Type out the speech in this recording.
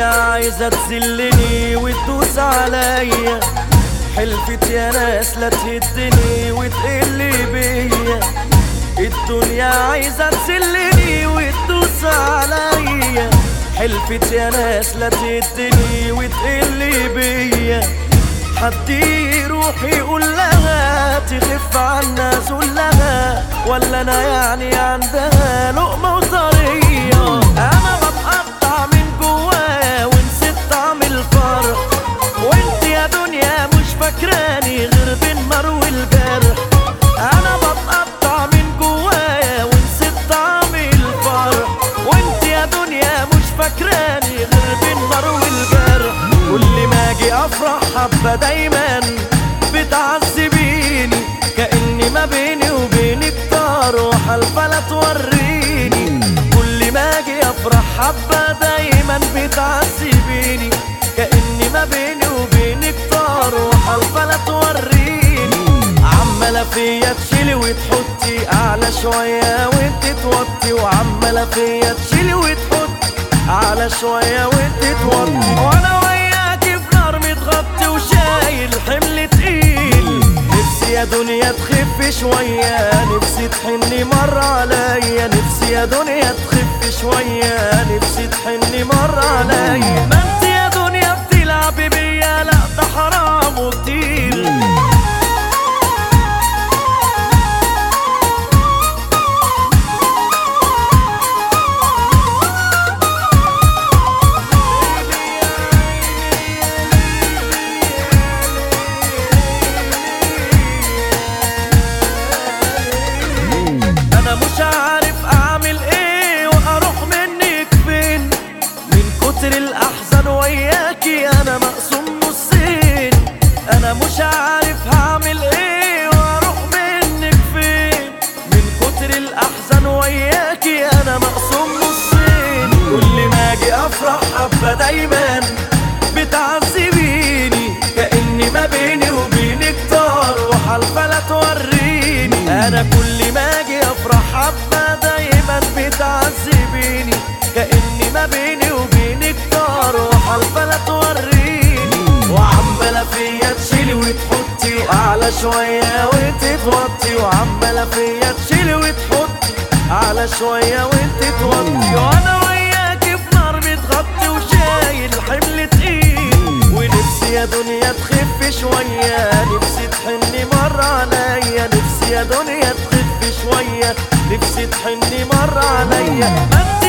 الدنيا عايزة تذلني وتدوس عليا، حلفت يا ناس لا تهدني وتقل بيا. الدنيا عايزة تذلني وتدوس عليا، حلفت يا ناس لا تهدني وتقل بيا. حد يروح يقول لها تخف عنا ذلها، ولا انا يعني عندها لقمة وطرية؟ انا بتقطع من جوايا ونسيت طعم الفرح، وانت يا دنيا مش فاكراني غير بالنار والجرح. انا بتقطع من جوايا ونسيت طعم الفرح، وانت يا دنيا مش فاكراني غير بالنار والجرح. كل ما اجي افرح حبة دايما بتعذبيني، كأني ما بيني وبينك طار وحلفة لا توريني. كل ما اجي افرح حبة دايما بتعذبيني، كأني ما بيني وبينك طار وحلفة لا توريني. عمالة فيا تشيلي وتحطي اعلى شوية وانت توطي، وعمالة فيا تشيلي وتحطي اعلى شوية وانت توطي، وانا وياكي في نار متغطي وشايل حمل تقيل. نفسي يا دنيا تخف شوية، نفسي تحني مرة عليا، نفسي يا دنيا تخف شوية، نفسي تحني مرة عليا. ما انت يا دنيا بتلعبي بيا، لا ده حرام وكتير. مش عارف اعمل ايه واروح منك فين، من كتر الاحزان وياكي انا مقسوم نصين. انا مش عارف هعمل ايه واروح منك فين، من كتر الاحزان وياكي انا مقسوم نصين. كل ما اجي افرح حبة دايما بتعذبيني، كأني ما بيني وبينك طار وحلفة لا توريني. انا كل ما اجي افرح حبة دايما بتعذبيني، كأني ما بيني وبينك طار وحلفة لا توريني. وعمالة فيا تشيلي وتحطي اعلى شوية وانت توطي، وعمالة فيا تشيلي وتحطي اعلى شوية وانت توطي، وانا وياكي في نار متغطي وشايل حمل تقيل. ونفسي يا دنيا تخف شوية، نفسي تحني مرة عليا، نفسي يا دنيا تخف شوية، نفسي تحني مرة عليا.